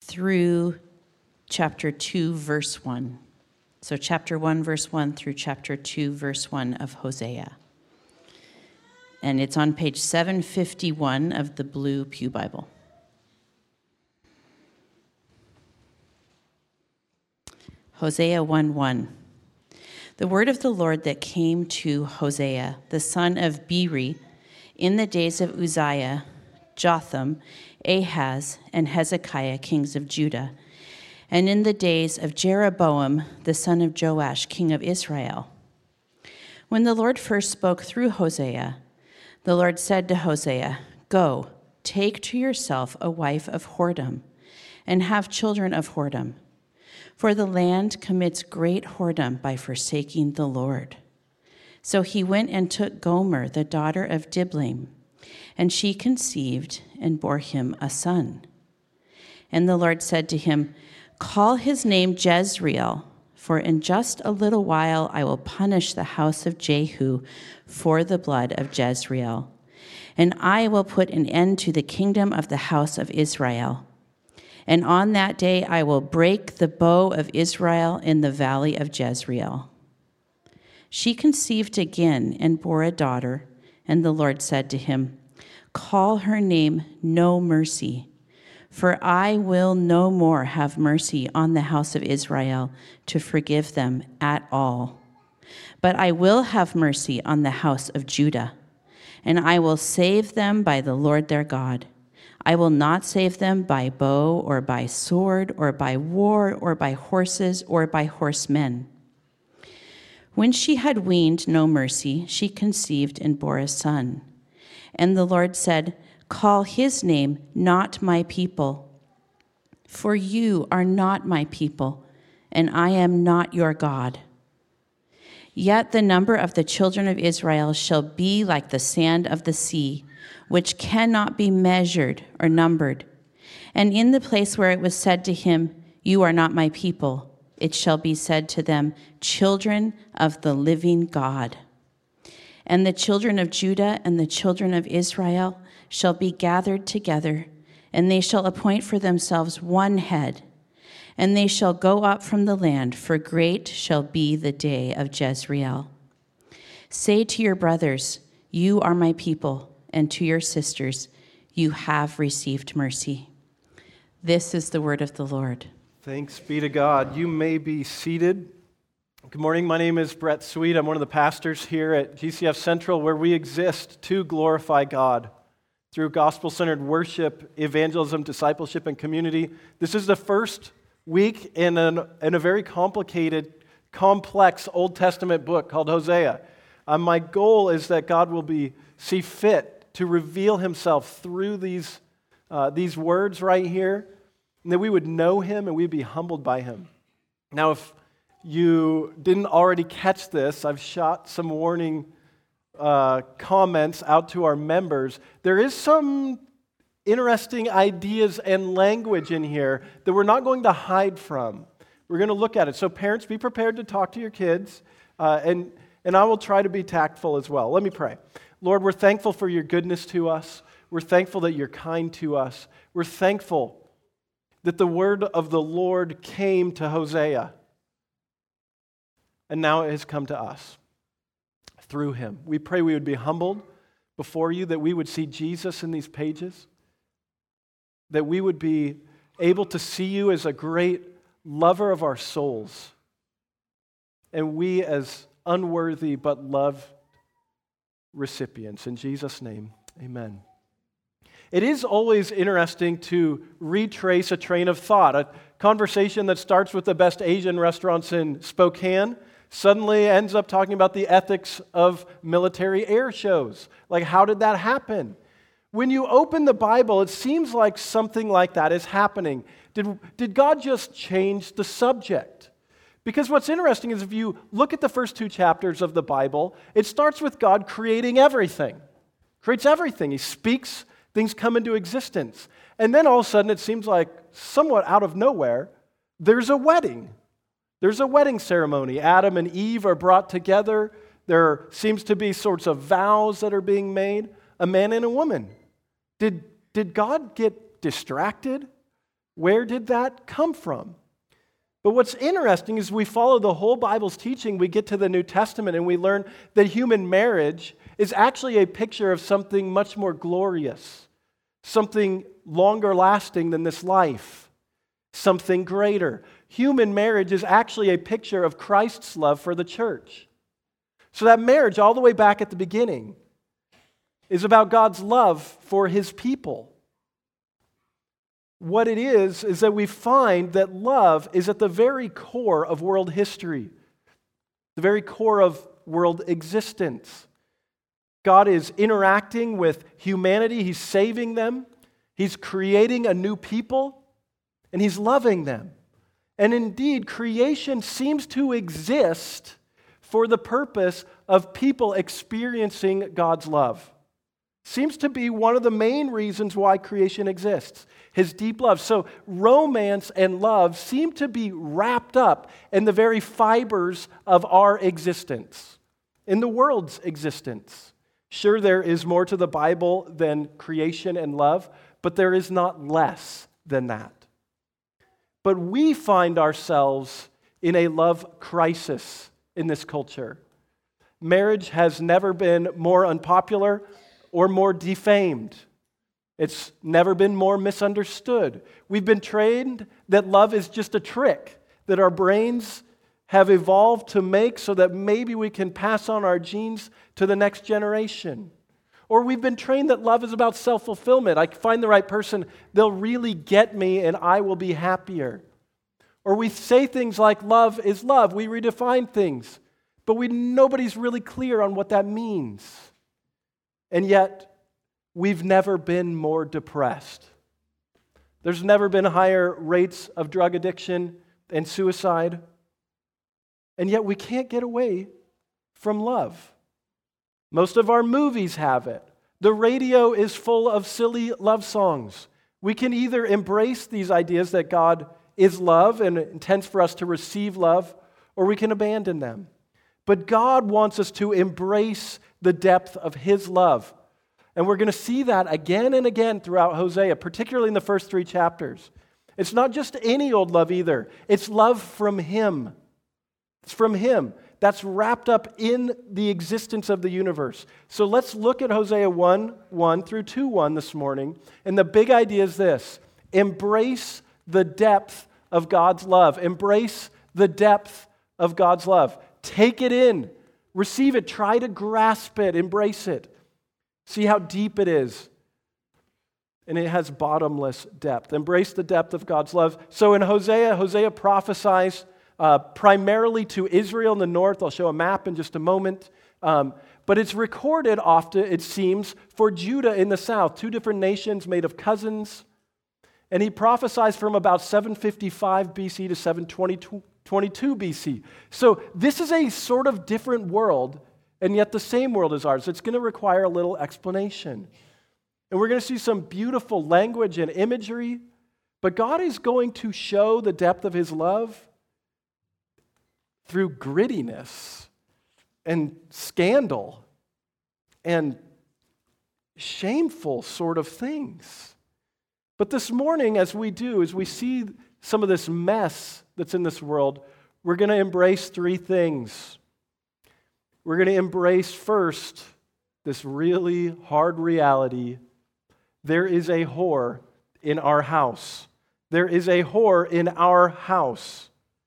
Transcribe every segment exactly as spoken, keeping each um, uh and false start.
through chapter two, verse one. So chapter one, verse one through chapter two, verse one of Hosea. And it's on page seven fifty-one of the Blue Pew Bible. Hosea one one. The word of the Lord that came to Hosea, the son of Beeri, in the days of Uzziah, Jotham, Ahaz, and Hezekiah, kings of Judah, and in the days of Jeroboam, the son of Joash, king of Israel. When the Lord first spoke through Hosea, the Lord said to Hosea, "Go, take to yourself a wife of whoredom, and have children of whoredom. For the land commits great whoredom by forsaking the Lord." So he went and took Gomer, the daughter of Diblaim, and she conceived and bore him a son. And the Lord said to him, "Call his name Jezreel, for in just a little while I will punish the house of Jehu for the blood of Jezreel, and I will put an end to the kingdom of the house of Israel. And on that day I will break the bow of Israel in the valley of Jezreel." She conceived again and bore a daughter, and the Lord said to him, "Call her name No Mercy, for I will no more have mercy on the house of Israel to forgive them at all. But I will have mercy on the house of Judah, and I will save them by the Lord their God. I will not save them by bow or by sword or by war or by horses or by horsemen." When she had weaned No Mercy, she conceived and bore a son. And the Lord said, "Call his name Not My People, for you are not my people, and I am not your God. Yet the number of the children of Israel shall be like the sand of the sea, which cannot be measured or numbered. And in the place where it was said to him, 'You are not my people,' it shall be said to them, 'Children of the living God.' And the children of Judah and the children of Israel shall be gathered together, and they shall appoint for themselves one head, and they shall go up from the land, for great shall be the day of Jezreel. Say to your brothers, 'You are my people,' and to your sisters, 'You have received mercy.'" This is the word of the Lord. Thanks be to God. You may be seated. Good morning. My name is Brett Sweet. I'm one of the pastors here at G C F Central, where we exist to glorify God through gospel-centered worship, evangelism, discipleship, and community. This is the first week in, an, in a very complicated, complex Old Testament book called Hosea. Uh, my goal is that God will be see fit to reveal himself through these, uh, these words right here, and that we would know him and we'd be humbled by him. Now, if you didn't already catch this, I've shot some warning uh, comments out to our members. There is some interesting ideas and language in here that we're not going to hide from. We're going to look at it. So parents, be prepared to talk to your kids, uh, and, and I will try to be tactful as well. Let me pray. Lord, we're thankful for your goodness to us. We're thankful that you're kind to us. We're thankful that the word of the Lord came to Hosea, and now it has come to us through him. We pray we would be humbled before you, that we would see Jesus in these pages, that we would be able to see you as a great lover of our souls, and we as unworthy but loved recipients. In Jesus' name, amen. It is always interesting to retrace a train of thought. A conversation that starts with the best Asian restaurants in Spokane suddenly ends up talking about the ethics of military air shows. Like, how did that happen? When you open the Bible, it seems like something like that is happening. Did, did God just change the subject? Because what's interesting is if you look at the first two chapters of the Bible, it starts with God creating everything. Creates everything. He speaks, things come into existence. And then all of a sudden, it seems like somewhat out of nowhere, there's a wedding. There's a wedding ceremony. Adam and Eve are brought together. There seems to be sorts of vows that are being made. A man and a woman. Did, did God get distracted? Where did that come from? But what's interesting is we follow the whole Bible's teaching, we get to the New Testament, and we learn that human marriage is actually a picture of something much more glorious, something longer lasting than this life, something greater. Human marriage is actually a picture of Christ's love for the church. So that marriage, all the way back at the beginning, is about God's love for his people. What it is, is that we find that love is at the very core of world history, the very core of world existence. God is interacting with humanity. He's saving them. He's creating a new people, and he's loving them. And indeed, creation seems to exist for the purpose of people experiencing God's love. Seems to be one of the main reasons why creation exists, his deep love. So romance and love seem to be wrapped up in the very fibers of our existence, in the world's existence. Sure, there is more to the Bible than creation and love, but there is not less than that. But we find ourselves in a love crisis in this culture. Marriage has never been more unpopular or more defamed. It's never been more misunderstood. We've been trained that love is just a trick that our brains have evolved to make so that maybe we can pass on our genes to the next generation. Or we've been trained that love is about self-fulfillment. I find the right person, they'll really get me and I will be happier. Or we say things like love is love. We redefine things, but we nobody's really clear on what that means. And yet, we've never been more depressed. There's never been higher rates of drug addiction and suicide. And yet we can't get away from love. Most of our movies have it. The radio is full of silly love songs. We can either embrace these ideas that God is love and intends for us to receive love, or we can abandon them. But God wants us to embrace the depth of his love. And we're going to see that again and again throughout Hosea, particularly in the first three chapters. It's not just any old love either. It's love from him. It's from him. That's wrapped up in the existence of the universe. So let's look at Hosea one one through two one this morning. And the big idea is this: embrace the depth of God's love. Embrace the depth of God's love. Take it in. Receive it. Try to grasp it. Embrace it. See how deep it is. And it has bottomless depth. Embrace the depth of God's love. So in Hosea, Hosea prophesies uh, primarily to Israel in the north. I'll show a map in just a moment. Um, but it's recorded often, it seems, for Judah in the south. Two different nations made of cousins. And he prophesies from about seven fifty-five B C to seven twenty-two B C. So this is a sort of different world, and yet the same world as ours. It's going to require a little explanation. And we're going to see some beautiful language and imagery, but God is going to show the depth of his love through grittiness and scandal and shameful sort of things. But this morning, as we do, as we see some of this mess that's in this world, we're going to embrace three things. We're going to embrace first this really hard reality. There is a whore in our house. There is a whore in our house.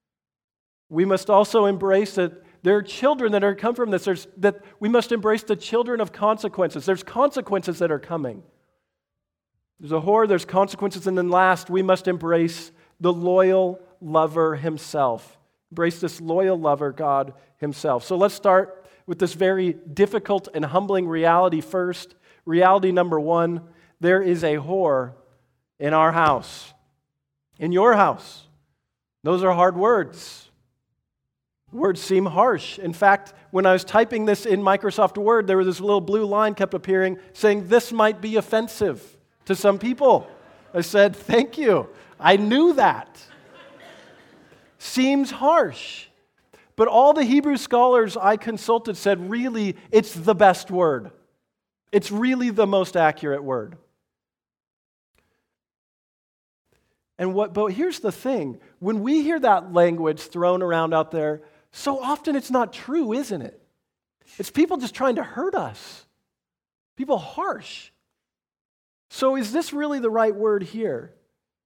We must also embrace that there are children that are come from this. There's, that we must embrace the children of consequences. There's consequences that are coming. There's a whore, there's consequences, and then last, we must embrace the loyal lover himself. Embrace this loyal lover, God himself. So let's start with this very difficult and humbling reality first. Reality number one, there is a whore in our house. In your house. Those are hard words. Words seem harsh. In fact, when I was typing this in Microsoft Word, there was this little blue line kept appearing saying, this might be offensive to some people. I said, thank you. I knew that. Seems harsh. But all the Hebrew scholars I consulted said, really, it's the best word. It's really the most accurate word. And what, but here's the thing. When we hear that language thrown around out there, so often it's not true, isn't it? It's people just trying to hurt us. People harsh. So is this really the right word here?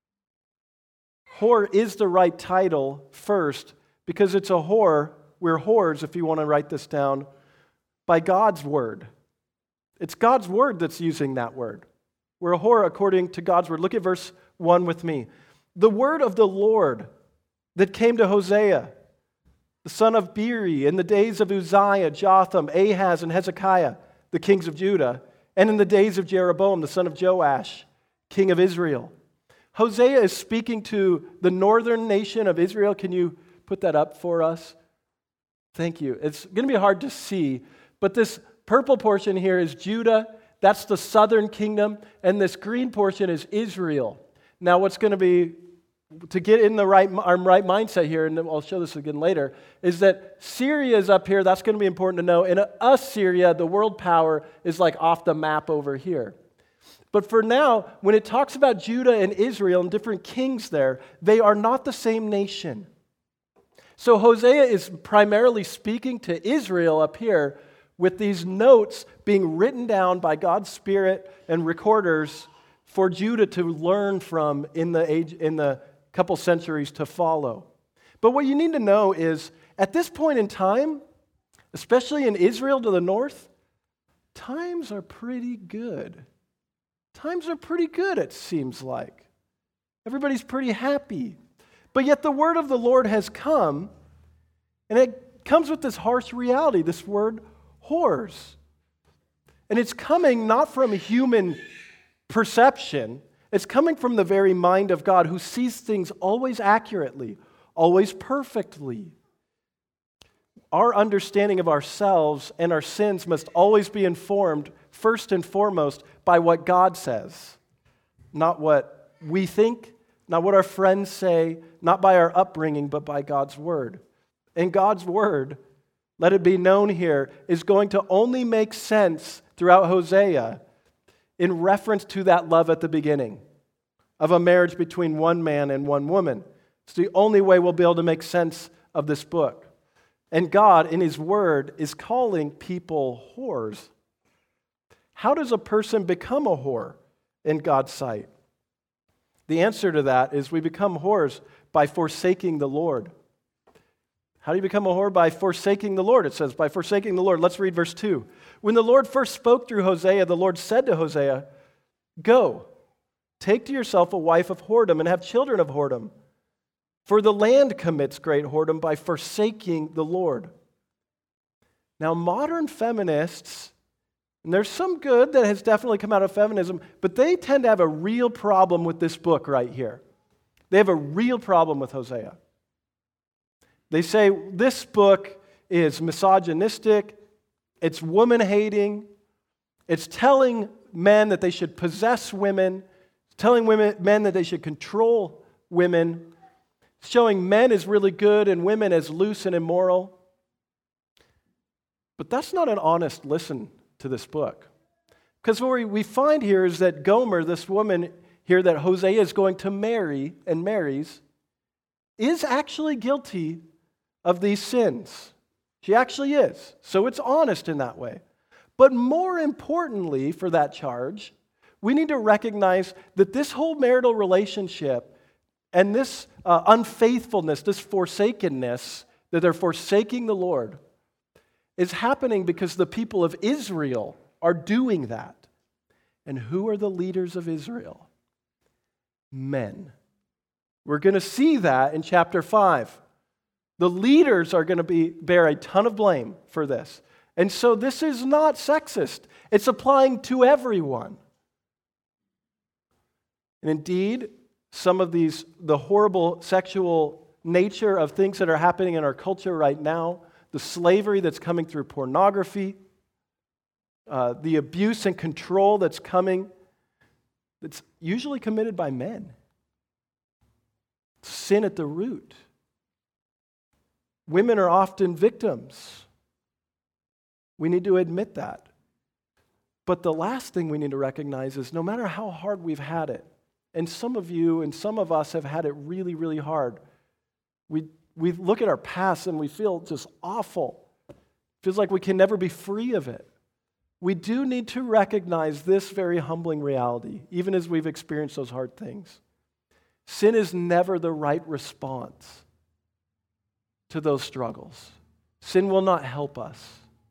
Whore is the right title first because it's a whore. We're whores, if you want to write this down, by God's word. It's God's word that's using that word. We're a whore according to God's word. Look at verse one with me. The word of the Lord that came to Hosea, the son of Beeri, in the days of Uzziah, Jotham, Ahaz, and Hezekiah, the kings of Judah, and in the days of Jeroboam, the son of Joash, king of Israel. Hosea is speaking to the northern nation of Israel. Can you put that up for us? Thank you. It's going to be hard to see, but this purple portion here is Judah. That's the southern kingdom, and this green portion is Israel. Now, what's going to be, to get in the right, our right mindset here, and I'll show this again later, is that Syria is up here. That's going to be important to know. And Assyria, the world power, is like off the map over here. But for now, when it talks about Judah and Israel and different kings there, they are not the same nation. So Hosea is primarily speaking to Israel up here with these notes being written down by God's Spirit and recorders for Judah to learn from in the age, in the couple centuries to follow. But what you need to know is, at this point in time, especially in Israel to the north, times are pretty good. Times are pretty good, it seems like. Everybody's pretty happy. But yet the word of the Lord has come, and it comes with this harsh reality, this word, whores. And it's coming not from human perception, it's coming from the very mind of God who sees things always accurately, always perfectly. Our understanding of ourselves and our sins must always be informed, first and foremost, by what God says, not what we think, not what our friends say, not by our upbringing, but by God's word. And God's word, let it be known here, is going to only make sense throughout Hosea in reference to that love at the beginning of a marriage between one man and one woman. It's the only way we'll be able to make sense of this book. And God, in His word, is calling people whores. How does a person become a whore in God's sight? The answer to that is we become whores by forsaking the Lord. How do you become a whore? By forsaking the Lord, it says, by forsaking the Lord. Let's read verse two. When the Lord first spoke through Hosea, the Lord said to Hosea, "Go, take to yourself a wife of whoredom and have children of whoredom. For the land commits great whoredom by forsaking the Lord." Now, modern feminists, and there's some good that has definitely come out of feminism, but they tend to have a real problem with this book right here. They have a real problem with Hosea. They say this book is misogynistic, it's woman-hating, it's telling men that they should possess women, it's telling women, men that they should control women, it's showing men as really good and women as loose and immoral. But that's not an honest listen to this book. Because what we find here is that Gomer, this woman here that Hosea is going to marry and marries, is actually guilty of these sins. She actually is. So it's honest in that way. But more importantly for that charge, we need to recognize that this whole marital relationship and this uh, unfaithfulness, this forsakenness, that they're forsaking the Lord, is happening because the people of Israel are doing that. And who are the leaders of Israel? Men. We're going to see that in chapter five. The leaders are going to be bear a ton of blame for this. And so this is not sexist. It's applying to everyone. And indeed, some of these, the horrible sexual nature of things that are happening in our culture right now, the slavery that's coming through pornography, uh, the abuse and control that's coming, that's usually committed by men. Sin at the root. Women are often victims. We need to admit that. But the last thing we need to recognize is no matter how hard we've had it, And some of you and some of us have had it really, really hard. We, we look at our past and we feel just awful. It feels like we can never be free of it. We do need to recognize this very humbling reality, even as we've experienced those hard things. Sin is never the right response to those struggles. Sin will not help us.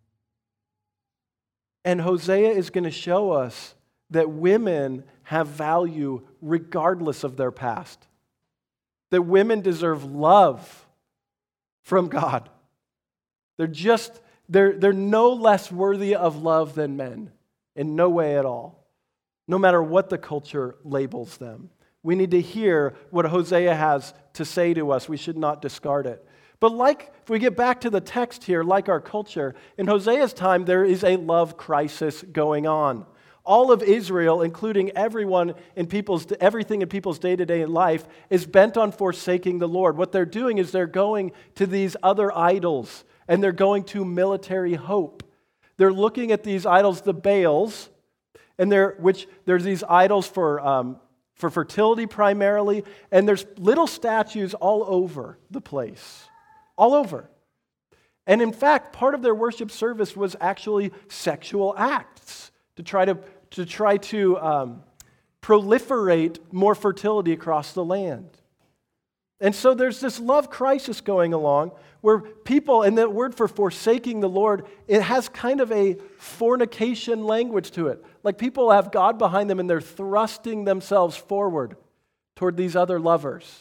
And Hosea is going to show us that women have value regardless of their past. That women deserve love from God. They're just, they're, they're no less worthy of love than men, in no way at all, no matter what the culture labels them. We need to hear what Hosea has to say to us. We should not discard it. But like, if we get back to the text here, like our culture, in Hosea's time, there is a love crisis going on. All of Israel, including everyone in people's, everything in people's day-to-day life, is bent on forsaking the Lord. What they're doing is they're going to these other idols, and they're going to military hope. They're looking at these idols, the Baals, and they're, which there's these idols for um, for fertility primarily, and there's little statues all over the place, all over. And in fact, part of their worship service was actually sexual acts to try to to try to um, proliferate more fertility across the land. And so there's this love crisis going along where people, and that word for forsaking the Lord, it has kind of a fornication language to it. Like people have God behind them and they're thrusting themselves forward toward these other lovers.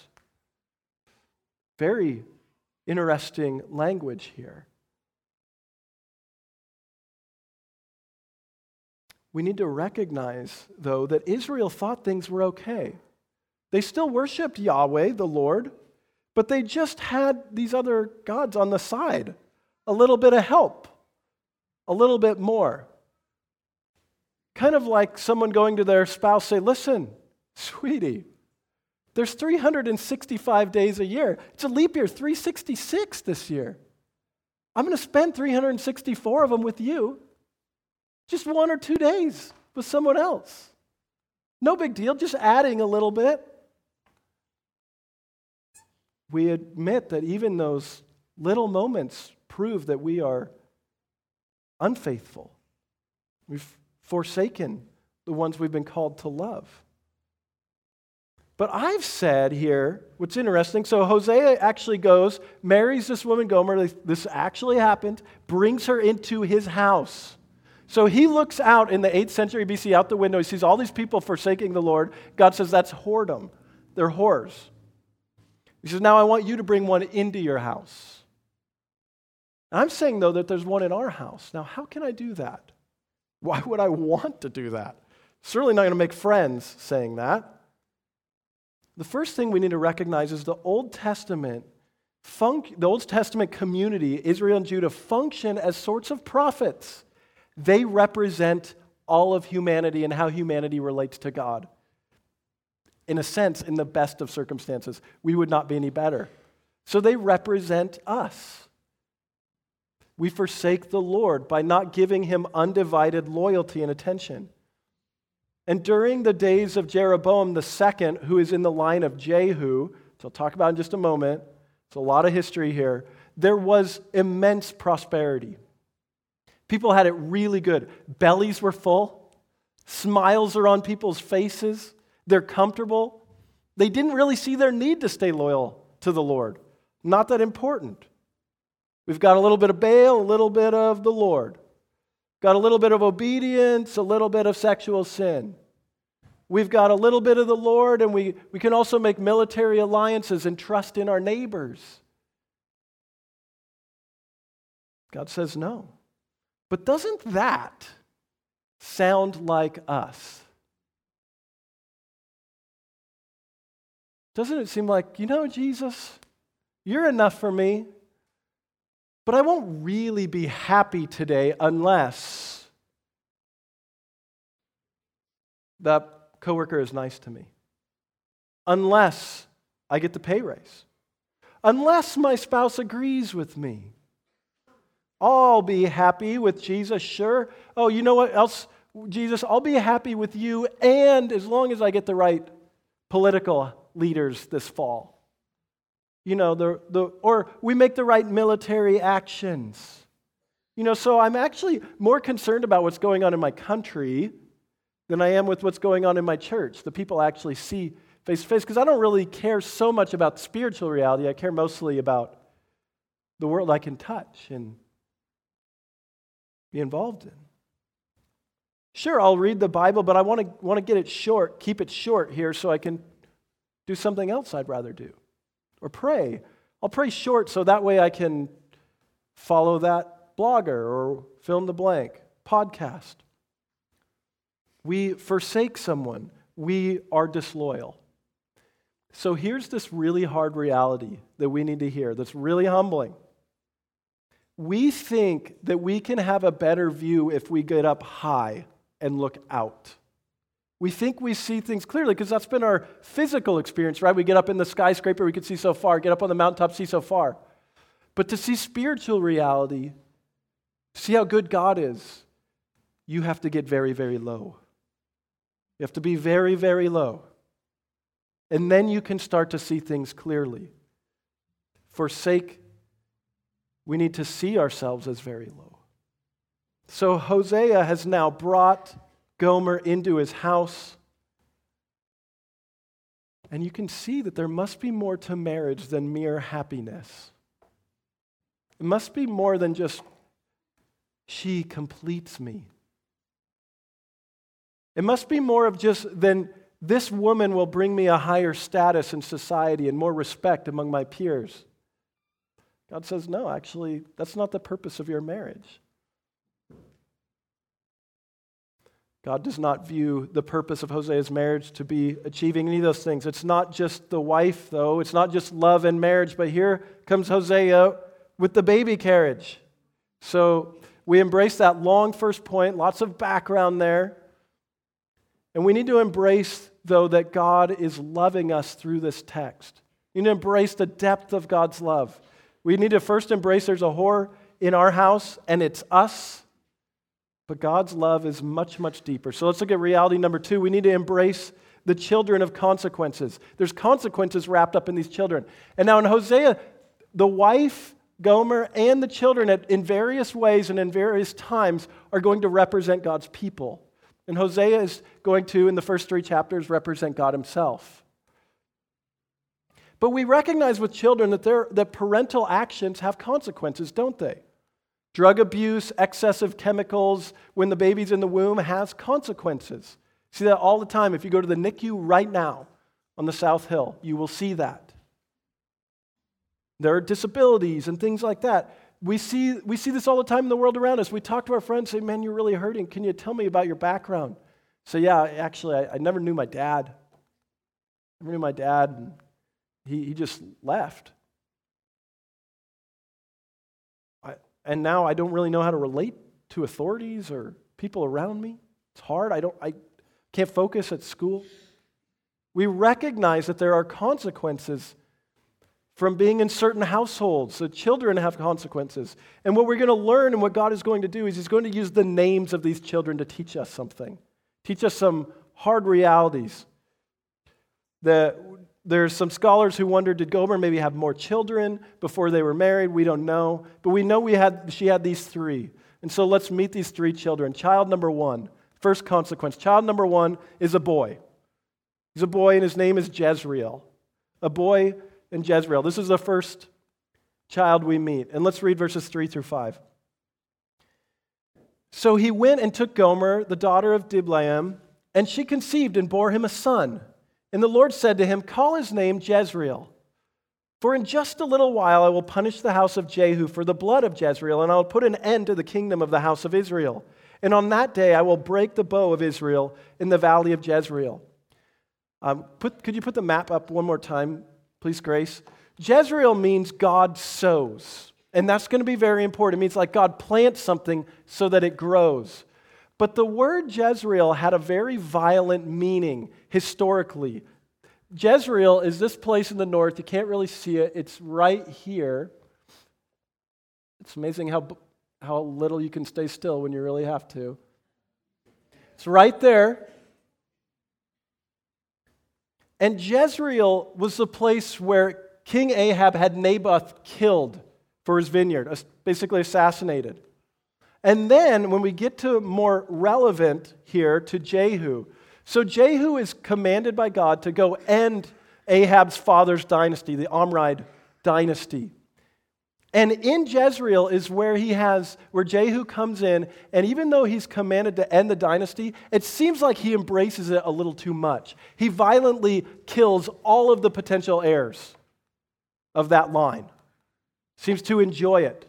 Very interesting language here. We need to recognize, though, that Israel thought things were okay. They still worshiped Yahweh, the Lord, but they just had these other gods on the side. A little bit of help, a little bit more. Kind of like someone going to their spouse, say, listen, sweetie, there's three hundred sixty-five days a year. It's a leap year, three hundred sixty-six this year. I'm going to spend three hundred sixty-four of them with you. Just one or two days with someone else. No big deal, just adding a little bit. We admit that even those little moments prove that we are unfaithful. We've forsaken the ones we've been called to love. But I've said here, what's interesting, so Hosea actually goes, marries this woman Gomer, this actually happened, brings her into his house. So he looks out in the eighth century B C, out the window, he sees all these people forsaking the Lord. God says, that's whoredom. They're whores. He says, now I want you to bring one into your house. I'm saying, though, that there's one in our house. Now, how can I do that? Why would I want to do that? Certainly not going to make friends saying that. The first thing we need to recognize is the Old Testament, func- the Old Testament community, Israel and Judah, function as sorts of prophets. They represent all of humanity and how humanity relates to God. In a sense, in the best of circumstances, we would not be any better. So they represent us. We forsake the Lord by not giving him undivided loyalty and attention. And during the days of Jeroboam the second, who is in the line of Jehu, which I'll talk about in just a moment, it's a lot of history here, there was immense prosperity. People had it really good. Bellies were full. Smiles are on people's faces. They're comfortable. They didn't really see their need to stay loyal to the Lord. Not that important. We've got a little bit of Baal, a little bit of the Lord. Got a little bit of obedience, a little bit of sexual sin. We've got a little bit of the Lord, and we, we can also make military alliances and trust in our neighbors. God says no. But doesn't that sound like us? Doesn't it seem like, you know, Jesus, you're enough for me, but I won't really be happy today unless that coworker is nice to me, unless I get the pay raise, unless my spouse agrees with me. I'll be happy with Jesus, sure. Oh, you know what else, Jesus? I'll be happy with you, and as long as I get the right political leaders this fall. You know, the, the or we make the right military actions. You know, so I'm actually more concerned about what's going on in my country than I am with what's going on in my church, the people I actually see face to face, because I don't really care so much about spiritual reality. I care mostly about the world I can touch and be involved in. Sure, I'll read the Bible, but I want to want to get it short, keep it short here so I can do something else I'd rather do. Or pray. I'll pray short so that way I can follow that blogger or fill in the blank, podcast. We forsake someone. We are disloyal. So here's this really hard reality that we need to hear that's really humbling. We think that we can have a better view if we get up high and look out. We think we see things clearly because that's been our physical experience, right? We get up in the skyscraper, we can see so far, get up on the mountaintop, see so far. But to see spiritual reality, see how good God is, you have to get very, very low. You have to be very, very low. And then you can start to see things clearly. Forsake, we need to see ourselves as very low. So Hosea has now brought Gomer into his house. And you can see that there must be more to marriage than mere happiness. It must be more than just, she completes me. It must be more of just than, this woman will bring me a higher status in society and more respect among my peers. God says, no, actually, that's not the purpose of your marriage. God does not view the purpose of Hosea's marriage to be achieving any of those things. It's not just the wife, though. It's not just love and marriage, but here comes Hosea with the baby carriage. So we embrace that long first point, lots of background there. And we need to embrace, though, that God is loving us through this text. We need to embrace the depth of God's love. We need to first embrace there's a whore in our house, and it's us. But God's love is much, much deeper. So let's look at reality number two. We need to embrace the children of consequences. There's consequences wrapped up in these children. And now in Hosea, the wife, Gomer, and the children in various ways and in various times are going to represent God's people. And Hosea is going to, in the first three chapters, represent God himself. But we recognize with children that, that parental actions have consequences, don't they? Drug abuse, excessive chemicals when the baby's in the womb has consequences. See that all the time. If you go to the N I C U right now on the South Hill, you will see that. There are disabilities and things like that. We see, we see this all the time in the world around us. We talk to our friends, say, man, you're really hurting. Can you tell me about your background? So yeah, actually, I, I never knew my dad. I never knew my dad. And he, he just left. I, and now I don't really know how to relate to authorities or people around me. It's hard. I don't. I can't focus at school. We recognize that there are consequences from being in certain households. So children have consequences. And what we're going to learn and what God is going to do is he's going to use the names of these children to teach us something. Teach us some hard realities. The, there's some scholars who wonder, did Gomer maybe have more children before they were married? We don't know. But we know we had she had these three. And so let's meet these three children. Child number one, first consequence. Child number one is a boy. He's a boy and his name is Jezreel. A boy and Jezreel. This is the first child we meet. And let's read verses three through five. So he went and took Gomer, the daughter of Diblaim, and she conceived and bore him a son. And the Lord said to him, call his name Jezreel. For in just a little while I will punish the house of Jehu for the blood of Jezreel, and I will put an end to the kingdom of the house of Israel. And on that day I will break the bow of Israel in the valley of Jezreel. Um, put, could you put the map up one more time? Please, Grace. Jezreel means God sows. And that's going to be very important. It means like God plants something so that it grows. But the word Jezreel had a very violent meaning historically. Jezreel is this place in the north. You can't really see it. It's right here. It's amazing how, how little you can stay still when you really have to. It's right there. And Jezreel was the place where King Ahab had Naboth killed for his vineyard, basically assassinated. And then when we get to more relevant here to Jehu, so Jehu is commanded by God to go end Ahab's father's dynasty, the Omride dynasty. And in Jezreel is where he has, where Jehu comes in, and even though he's commanded to end the dynasty, it seems like he embraces it a little too much. He violently kills all of the potential heirs of that line. Seems to enjoy it.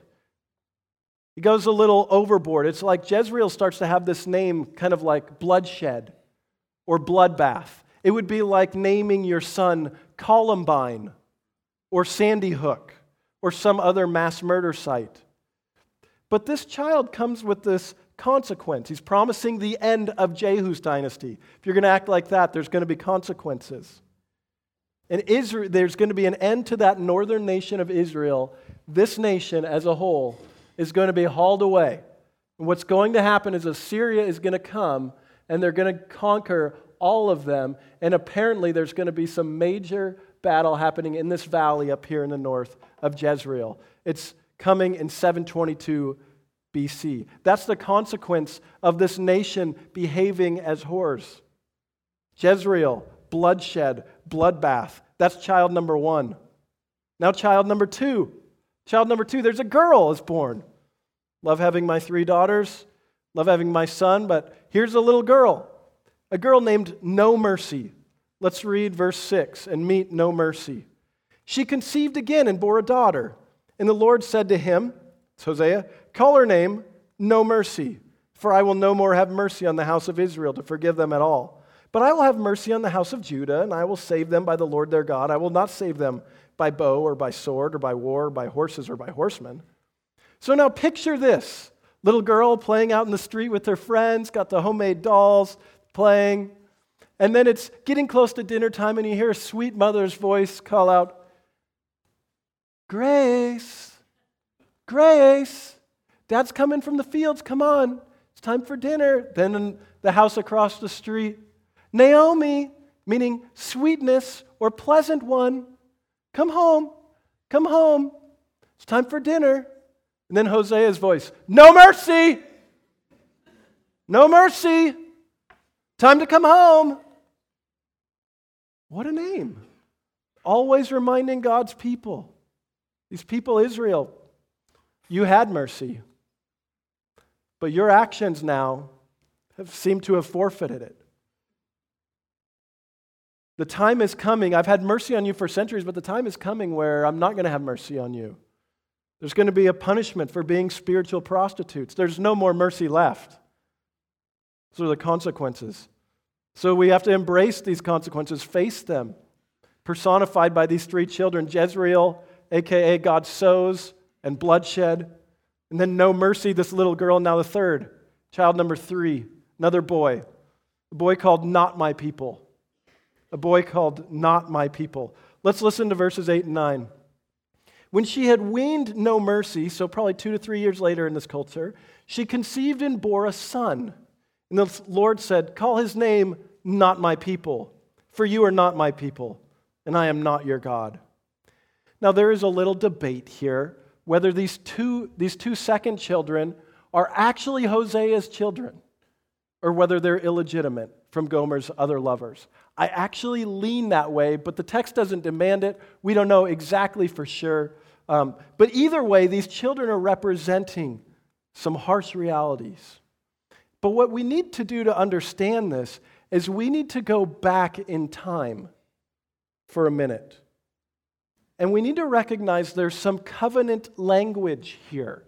He goes a little overboard. It's like Jezreel starts to have this name kind of like bloodshed or bloodbath. It would be like naming your son Columbine or Sandy Hook or some other mass murder site. But this child comes with this consequence. He's promising the end of Jehu's dynasty. If you're going to act like that, there's going to be consequences. And Israel, there's going to be an end to that northern nation of Israel. This nation as a whole is going to be hauled away. And what's going to happen is Assyria is going to come, and they're going to conquer all of them. And apparently there's going to be some major battle happening in this valley up here in the north of Jezreel. It's coming in seven twenty-two B C. That's the consequence of this nation behaving as whores. Jezreel, bloodshed, bloodbath. That's child number one. Now child number two. Child number two, there's a girl is born. Love having my three daughters. Love having my son, but here's a little girl. A girl named No Mercy. Let's read verse six and meet No Mercy. She conceived again and bore a daughter. And the Lord said to him, it's Hosea, call her name No Mercy, for I will no more have mercy on the house of Israel to forgive them at all. But I will have mercy on the house of Judah, and I will save them by the Lord their God. I will not save them by bow or by sword or by war or by horses or by horsemen. So now picture this. Little girl playing out in the street with her friends, got the homemade dolls, playing. And then it's getting close to dinner time and you hear a sweet mother's voice call out, Grace, Grace, Dad's coming from the fields, come on, it's time for dinner. Then in the house across the street, Naomi, meaning sweetness or pleasant one, come home, come home, it's time for dinner. And then Hosea's voice, no mercy, no mercy, time to come home. What a name. Always reminding God's people, these people, Israel, you had mercy, but your actions now have seemed to have forfeited it. The time is coming. I've had mercy on you for centuries, but the time is coming where I'm not going to have mercy on you. There's going to be a punishment for being spiritual prostitutes. There's no more mercy left. Those are the consequences. So we have to embrace these consequences, face them. Personified by these three children, Jezreel, a k a. God sows, and bloodshed. And then No Mercy, this little girl, now the third. Child number three, another boy. A boy called Not My People. A boy called Not My People. Let's listen to verses eight and nine. When she had weaned No Mercy, so probably two to three years later in this culture, she conceived and bore a son. And the Lord said, call his name Not My People, for you are not my people, and I am not your God. Now there is a little debate here whether these two, these two second children are actually Hosea's children or whether they're illegitimate from Gomer's other lovers. I actually lean that way, but the text doesn't demand it. We don't know exactly for sure. Um, but either way, these children are representing some harsh realities. But what we need to do to understand this is we need to go back in time for a minute. And we need to recognize there's some covenant language here.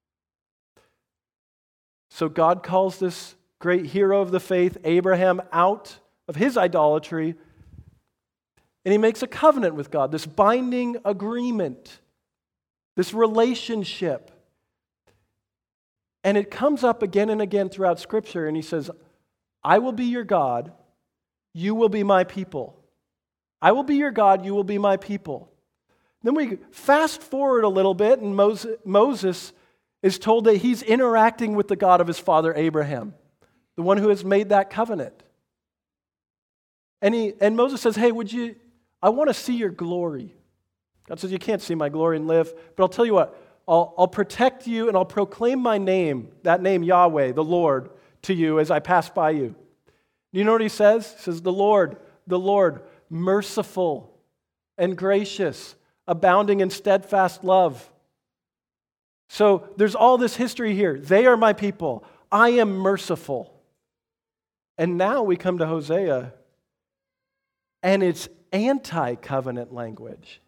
So God calls this great hero of the faith, Abraham, out of his idolatry, and he makes a covenant with God, this binding agreement, this relationship. And it comes up again and again throughout Scripture, and he says, I will be your God, you will be my people. I will be your God, you will be my people. Then we fast forward a little bit, and Moses is told that he's interacting with the God of his father Abraham, the one who has made that covenant. And, he, and Moses says, hey, would you, I want to see your glory. God says, you can't see my glory and live, but I'll tell you what, I'll, I'll protect you and I'll proclaim my name, that name Yahweh, the Lord, to you as I pass by you. You know what he says? He says, the Lord, the Lord, merciful and gracious, abounding in steadfast love. So there's all this history here. They are my people. I am merciful. And now we come to Hosea, and it's anti-covenant language.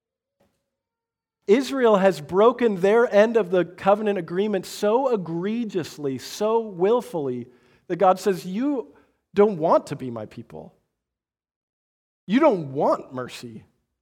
Israel has broken their end of the covenant agreement so egregiously, so willfully, that God says, you don't want to be my people. You don't want mercy.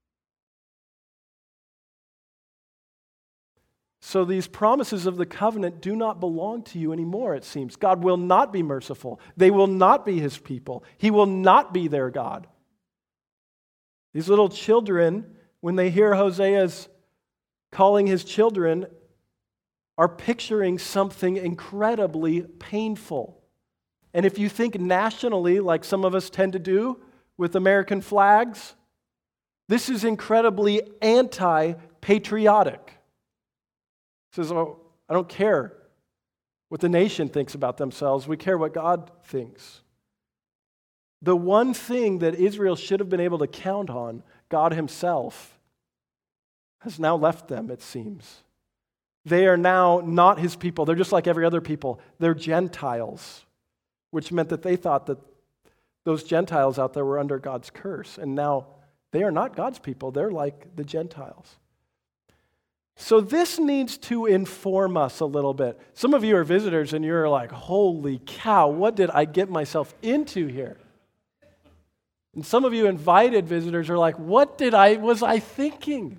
So these promises of the covenant do not belong to you anymore, it seems. God will not be merciful. They will not be his people. He will not be their God. These little children, when they hear Hosea's calling his children, are picturing something incredibly painful. And if you think nationally, like some of us tend to do with American flags, this is incredibly anti-patriotic. It says, oh, I don't care what the nation thinks about themselves. We care what God thinks. The one thing that Israel should have been able to count on, God himself, has now left them, it seems. They are now not his people. They're just like every other people. They're Gentiles, which meant that they thought that those Gentiles out there were under God's curse. And now they are not God's people. They're like the Gentiles. So this needs to inform us a little bit. Some of you are visitors and you're like, holy cow, what did I get myself into here? And some of you invited visitors are like, what did I, was I thinking?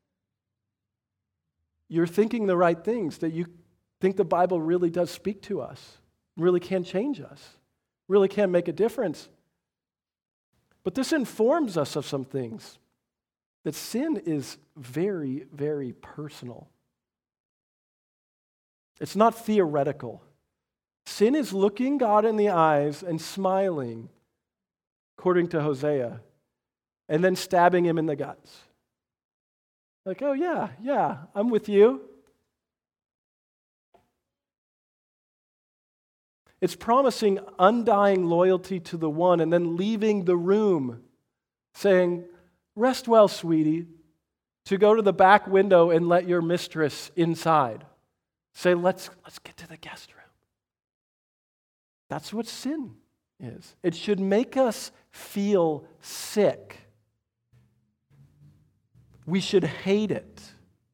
You're thinking the right things, that you think the Bible really does speak to us, really can change us, really can make a difference. But this informs us of some things. That sin is very, very personal. It's not theoretical. Sin is looking God in the eyes and smiling, according to Hosea, and then stabbing him in the guts. Like, oh yeah, yeah, I'm with you. It's promising undying loyalty to the one and then leaving the room, saying, rest well, sweetie, to go to the back window and let your mistress inside. Say, let's, let's get to the guest room. That's what sin is. It should make us feel sick. We should hate it.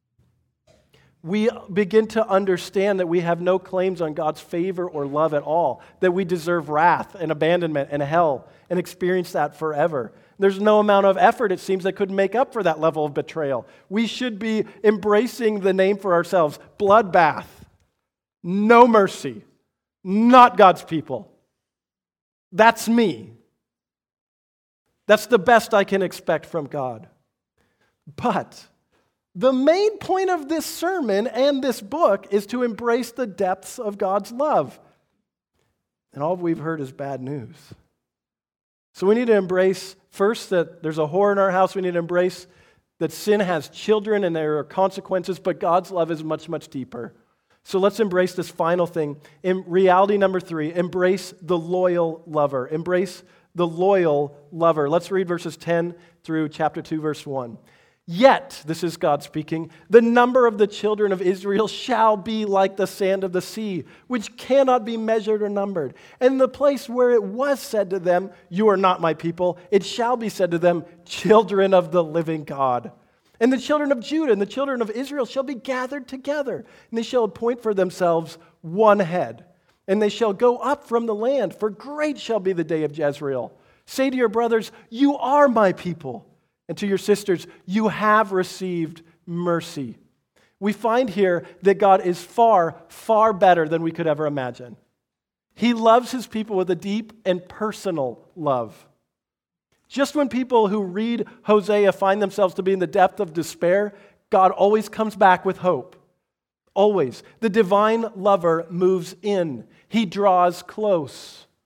We begin to understand that we have no claims on God's favor or love at all, that we deserve wrath and abandonment and hell and experience that forever. There's no amount of effort, it seems, that could make up for that level of betrayal. We should be embracing the name for ourselves, bloodbath, no mercy, not God's people. That's me. That's the best I can expect from God. But the main point of this sermon and this book is to embrace the depths of God's love. And all we've heard is bad news. So we need to embrace, first, that there's a whore in our house. We need to embrace that sin has children and there are consequences, but God's love is much, much deeper. So let's embrace this final thing. In reality number three, embrace the loyal lover. Embrace the loyal lover. Let's read verses ten through chapter two, verse one. Yet, this is God speaking, the number of the children of Israel shall be like the sand of the sea, which cannot be measured or numbered. And in the place where it was said to them, you are not my people, it shall be said to them, children of the living God. And the children of Judah and the children of Israel shall be gathered together, and they shall appoint for themselves one head. And they shall go up from the land, for great shall be the day of Jezreel. Say to your brothers, you are my people. And to your sisters, you have received mercy. We find here that God is far, far better than we could ever imagine. He loves his people with a deep and personal love. Just when people who read Hosea find themselves to be in the depth of despair, God always comes back with hope. Always. The divine lover moves in. He draws close.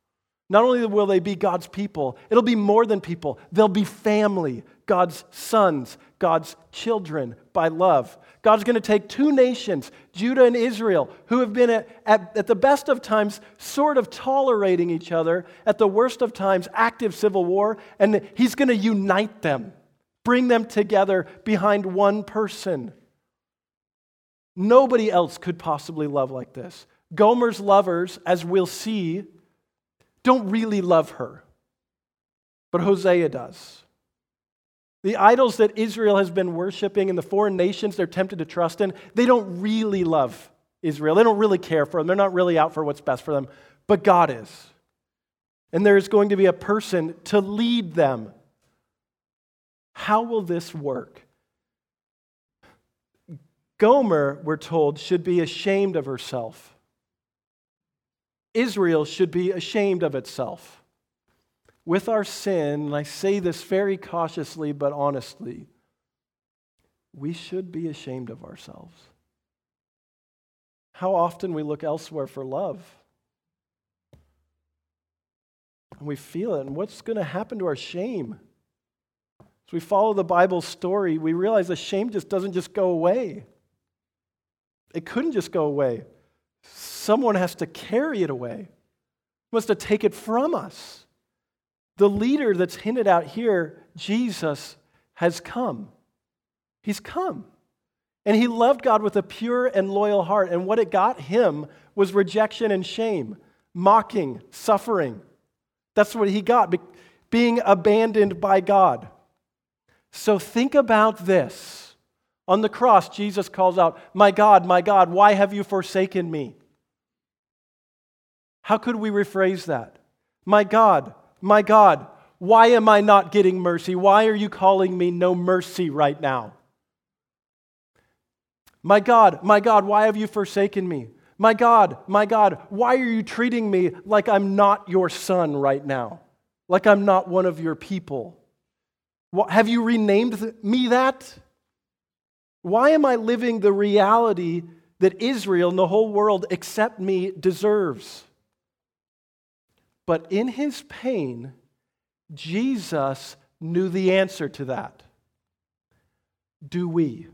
Not only will they be God's people, it'll be more than people. They'll be family, God's sons, God's children by love. God's going to take two nations, Judah and Israel, who have been at, at, at the best of times sort of tolerating each other, at the worst of times active civil war, and he's going to unite them, bring them together behind one person. Nobody else could possibly love like this. Gomer's lovers, as we'll see, don't really love her, but Hosea does. The idols that Israel has been worshiping and the foreign nations they're tempted to trust in, they don't really love Israel. They don't really care for them. They're not really out for what's best for them, but God is. And there is going to be a person to lead them. How will this work? Gomer, we're told, should be ashamed of herself. Israel should be ashamed of itself. With our sin, and I say this very cautiously but honestly, we should be ashamed of ourselves. How often we look elsewhere for love. And we feel it. And what's going to happen to our shame? As we follow the Bible story, we realize the shame just doesn't just go away. It couldn't just go away. Someone has to carry it away. Wants to take it from us. The leader that's hinted out here, Jesus, has come. He's come. And he loved God with a pure and loyal heart. And what it got him was rejection and shame, mocking, suffering. That's what he got, being abandoned by God. So think about this. On the cross, Jesus calls out, "My God, my God, why have you forsaken me?" How could we rephrase that? My God, my God, why am I not getting mercy? Why are you calling me no mercy right now? My God, my God, why have you forsaken me? My God, my God, why are you treating me like I'm not your son right now? Like I'm not one of your people? Have you renamed me that? Why am I living the reality that Israel and the whole world except me deserves? But in his pain, Jesus knew the answer to that. Do we?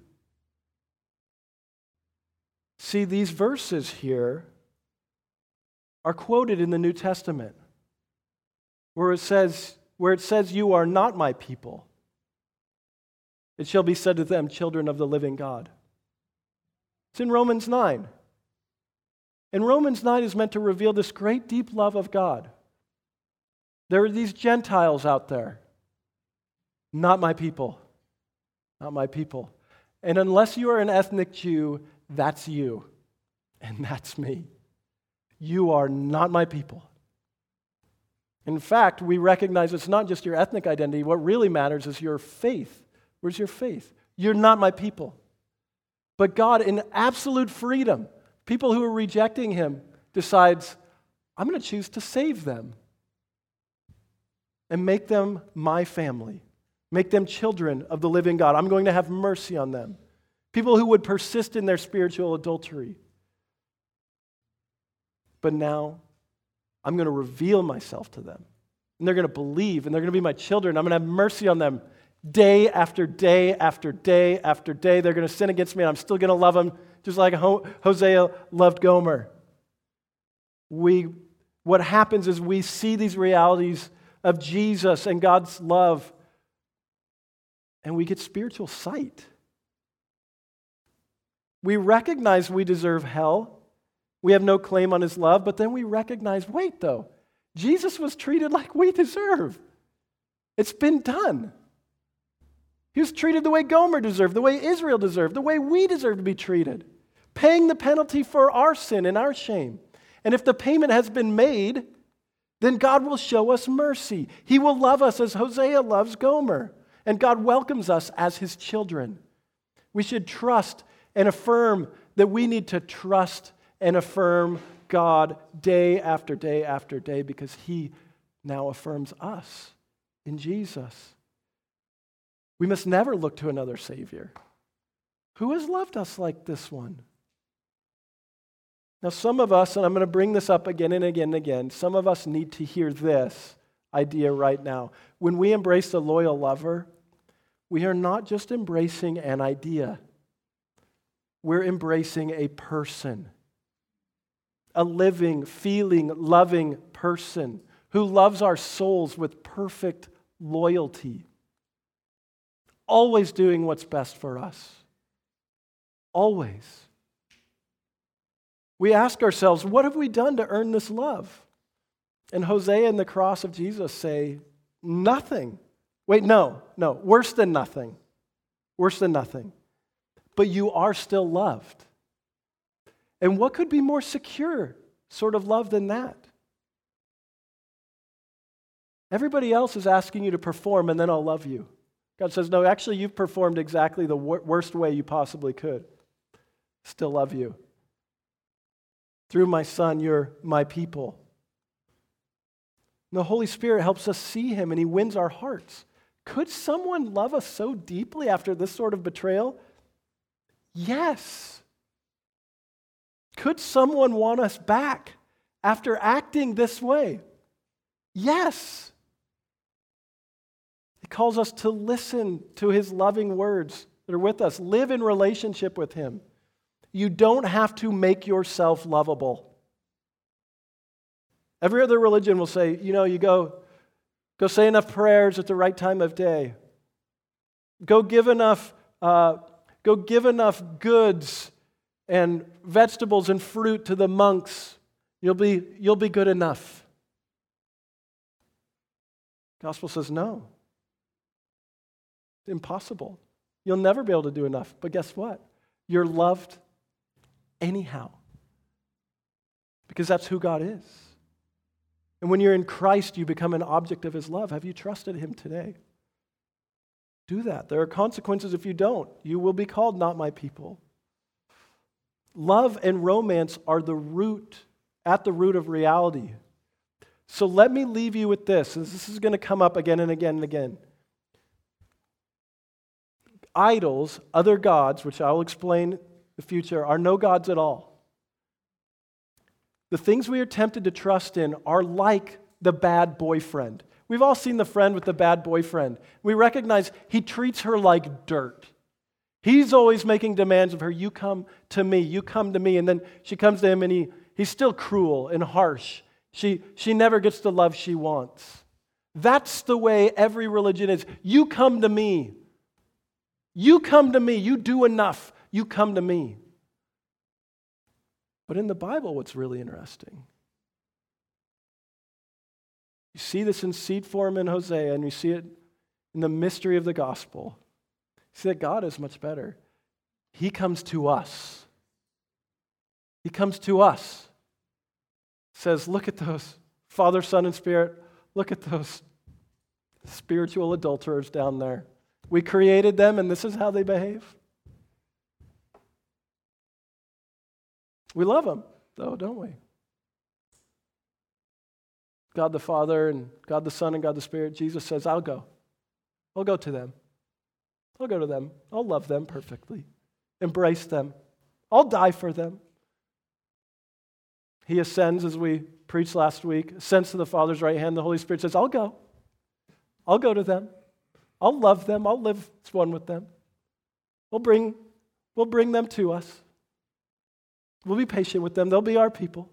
See, these verses here are quoted in the New Testament where it says, where it says, "You are not my people. It shall be said to them, children of the living God." It's in Romans nine. And Romans nine is meant to reveal this great deep love of God. There are these Gentiles out there. Not my people. Not my people. And unless you are an ethnic Jew, that's you. And that's me. You are not my people. In fact, we recognize it's not just your ethnic identity. What really matters is your faith. Where's your faith? You're not my people. But God, in absolute freedom, people who are rejecting him, decides, I'm going to choose to save them and make them my family, make them children of the living God. I'm going to have mercy on them. People who would persist in their spiritual adultery. But now, I'm going to reveal myself to them. And they're going to believe, and they're going to be my children. I'm going to have mercy on them day after day after day after day. They're going to sin against me, and I'm still going to love them, just like Hosea loved Gomer. We, what happens is we see these realities of Jesus and God's love, and we get spiritual sight. We recognize we deserve hell. We have no claim on his love, but then we recognize, wait though, Jesus was treated like we deserve. It's been done. He was treated the way Gomer deserved, the way Israel deserved, the way we deserve to be treated, paying the penalty for our sin and our shame. And if the payment has been made, then God will show us mercy. He will love us as Hosea loves Gomer, and God welcomes us as his children. We should trust and affirm that we need to trust and affirm God day after day after day because he now affirms us in Jesus. We must never look to another Savior. Who has loved us like this one? Now, some of us, and I'm going to bring this up again and again and again, some of us need to hear this idea right now. When we embrace the loyal lover, we are not just embracing an idea. We're embracing a person, a living, feeling, loving person who loves our souls with perfect loyalty, always doing what's best for us. Always. We ask ourselves, what have we done to earn this love? And Hosea and the cross of Jesus say, nothing. Wait, no, no, worse than nothing. Worse than nothing. But you are still loved. And what could be more secure sort of love than that? Everybody else is asking you to perform and then I'll love you. God says, no, actually you've performed exactly the wor- worst way you possibly could. Still love you. Through my Son, you're my people. And the Holy Spirit helps us see Him and He wins our hearts. Could someone love us so deeply after this sort of betrayal? Yes. Could someone want us back after acting this way? Yes. He calls us to listen to His loving words that are with us. Live in relationship with Him. You don't have to make yourself lovable. Every other religion will say, you know, you go, go say enough prayers at the right time of day. Go give enough, uh, go give enough goods and vegetables and fruit to the monks. You'll be, you'll be good enough. Gospel says no. It's impossible. You'll never be able to do enough. But guess what? You're loved anyhow. Because that's who God is. And when you're in Christ, you become an object of His love. Have you trusted Him today? Do that. There are consequences if you don't. You will be called not my people. Love and romance are the root, at the root of reality. So let me leave you with this, and this is going to come up again and again and again. Idols, other gods, which I will explain in the future, are no gods at all. The things we are tempted to trust in are like the bad boyfriend. We've all seen the friend with the bad boyfriend. We recognize he treats her like dirt. He's always making demands of her. You come to me, you come to me. And then she comes to him and he, he's still cruel and harsh. She, she never gets the love she wants. That's the way every religion is. You come to me. You come to me. You do enough. You come to me. But in the Bible, what's really interesting, you see this in seed form in Hosea, and you see it in the mystery of the gospel. You see that God is much better. He comes to us. He comes to us. Says, look at those, Father, Son, and Spirit, look at those spiritual adulterers down there. We created them, and this is how they behave. We love them, though, don't we? God the Father and God the Son and God the Spirit, Jesus says, I'll go. I'll go to them. I'll go to them. I'll love them perfectly. Embrace them. I'll die for them. He ascends, as we preached last week, ascends to the Father's right hand. The Holy Spirit says, I'll go. I'll go to them. I'll love them. I'll live as one with them. We'll bring, we'll bring them to us. We'll be patient with them. They'll be our people.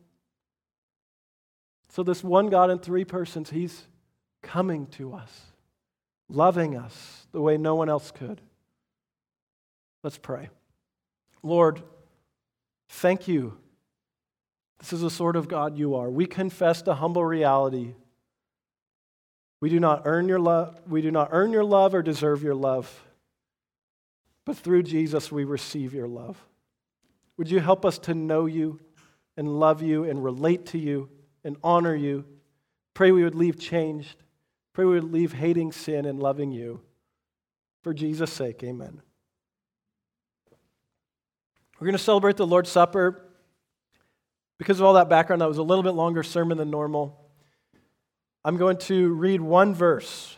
So this one God in three persons, He's coming to us, loving us the way no one else could. Let's pray. Lord, thank you. This is the sort of God you are. We confess the humble reality. We do not earn your love, we do not earn your love or deserve your love. But through Jesus we receive your love. Would you help us to know you and love you and relate to you and honor you? Pray we would leave changed. Pray we would leave hating sin and loving you. For Jesus' sake, amen. We're going to celebrate the Lord's Supper. Because of all that background, that was a little bit longer sermon than normal. I'm going to read one verse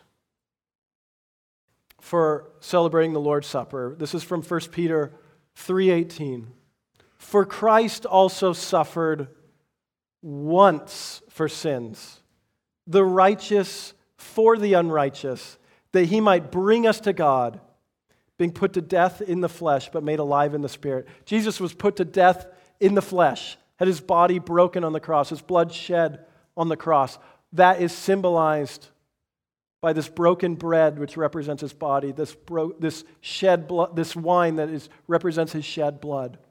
for celebrating the Lord's Supper. This is from First Peter three eighteen. For Christ also suffered once for sins, the righteous for the unrighteous, that he might bring us to God, being put to death in the flesh, but made alive in the Spirit. Jesus was put to death in the flesh, had his body broken on the cross, his blood shed on the cross. That is symbolized by this broken bread, which represents his body, this bro- this shed blood, this wine that is represents his shed blood.